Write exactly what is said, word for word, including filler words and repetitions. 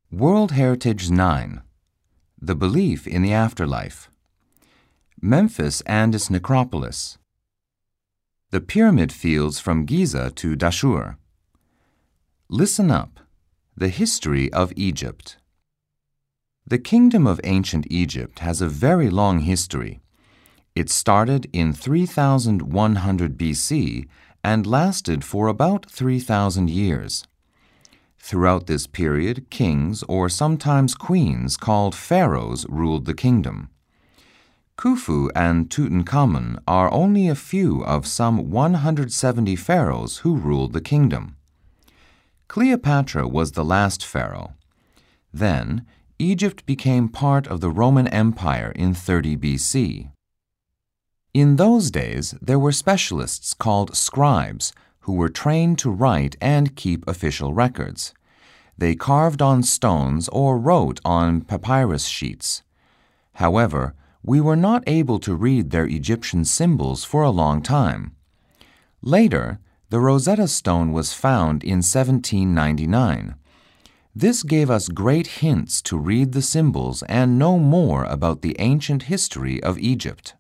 World Heritage nine. The Belief in the Afterlife. Memphis and its necropolis. The pyramid fields from Giza to Dashur. Listen up. The history of Egypt. The kingdom of ancient Egypt has a very long history. It started in three thousand one hundred B C and lasted for about three thousand years. Throughout this period, kings, or sometimes queens, called pharaohs, ruled the kingdom. Khufu and Tutankhamun are only a few of some one hundred seventy pharaohs who ruled the kingdom. Cleopatra was the last pharaoh. Then, Egypt became part of the Roman Empire in thirty B C. In those days, there were specialists called scribes who were trained to write and keep official records. They carved on stones or wrote on papyrus sheets. However, we were not able to read their Egyptian symbols for a long time. Later, the Rosetta Stone was found in seventeen ninety-nine. This gave us great hints to read the symbols and know more about the ancient history of Egypt.